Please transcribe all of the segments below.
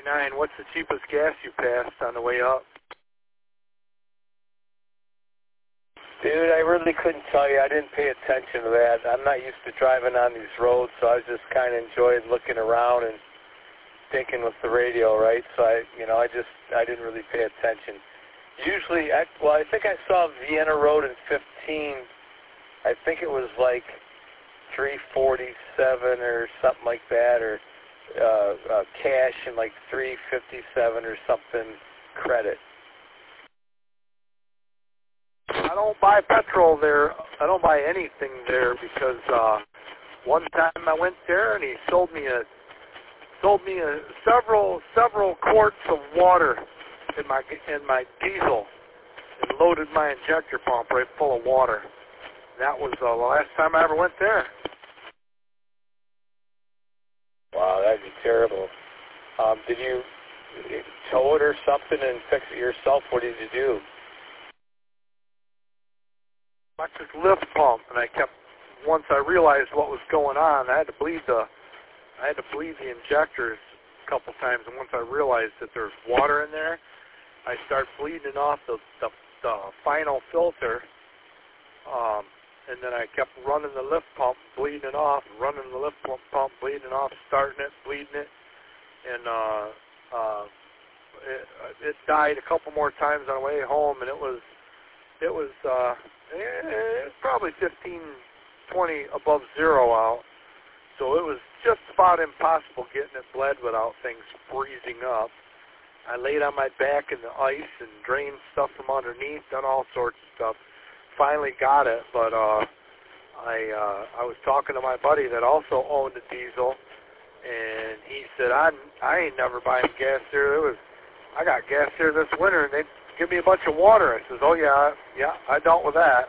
99, what's the cheapest gas you passed on the way up? Dude, I really couldn't tell you. I didn't pay attention to that. I'm not used to driving on these roads, so I was just kind of enjoying looking around and thinking with the radio, right? So I didn't really pay attention. Usually, I think I saw Vienna Road in 15. I think it was like 347 or something like that, or cash and like 357 or something credit. I don't buy petrol there. I don't buy anything there because one time I went there and he sold me several quarts of water in my diesel and loaded my injector pump right full of water. That was the last time I ever went there. Wow, that'd be terrible. Did you tow it or something and fix it yourself? What did you do? Electric lift pump, and once I realized what was going on, I had to bleed the injectors a couple times, and once I realized that there's water in there, I started bleeding off the final filter, and then I kept running the lift pump, bleeding it off, running the lift pump, bleeding it off, starting it, bleeding it, and it died a couple more times on the way home, and it was probably 15, 20 above zero out. So it was just about impossible getting it bled without things freezing up. I laid on my back in the ice and drained stuff from underneath, done all sorts of stuff. Finally got it, but I was talking to my buddy that also owned a diesel, and he said, I ain't never buying gas there. I got gas there this winter, and they give me a bunch of water. I says, oh yeah, I dealt with that.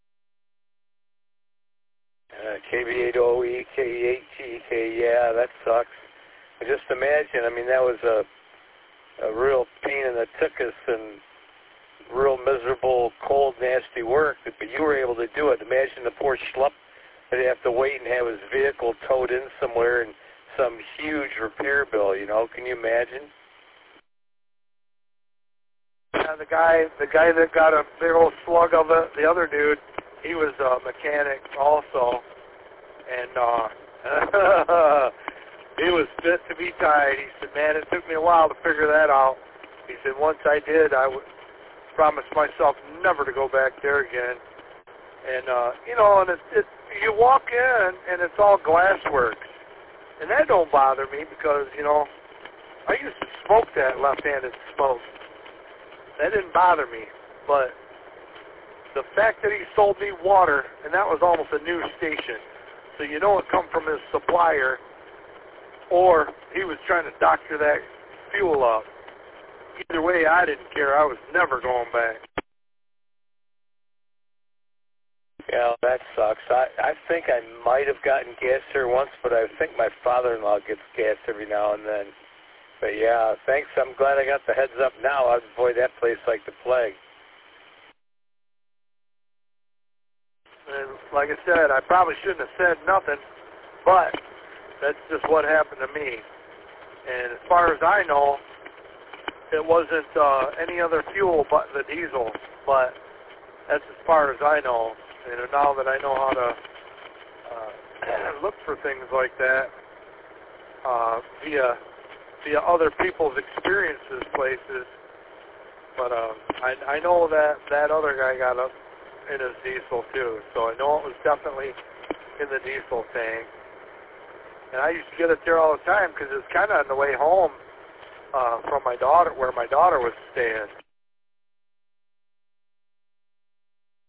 KB8OE, KE8GK, yeah, that sucks. Just imagine, I mean, that was a real pain in the tuchus and real miserable, cold, nasty work, but you were able to do it. Imagine the poor schlup that have to wait and have his vehicle towed in somewhere and some huge repair bill, you know, can you imagine? Yeah, the guy that got a big old slug of it, the other dude, he was a mechanic also, and he was fit to be tied. He said, man, it took me a while to figure that out. He said, once I did, I would promise myself never to go back there again. And, and you walk in, and it's all glassworks. And that don't bother me because, I used to smoke that left-handed smoke. That didn't bother me, but the fact that he sold me water, and that was almost a new station, so it come from his supplier, or he was trying to doctor that fuel up. Either way, I didn't care. I was never going back. Yeah, that sucks. I think I might have gotten gas there once, but I think my father-in-law gets gas every now and then. But yeah, thanks. I'm glad I got the heads up now. I'd avoid that place like the plague. And like I said, I probably shouldn't have said nothing, but that's just what happened to me. And as far as I know, it wasn't any other fuel but the diesel, but that's as far as I know. And now that I know how to look for things like that via other people's experiences, places, but I know that other guy got up in his diesel too, so I know it was definitely in the diesel tank. And I used to get it there all the time because it was kind of on the way home from my daughter, where my daughter was staying.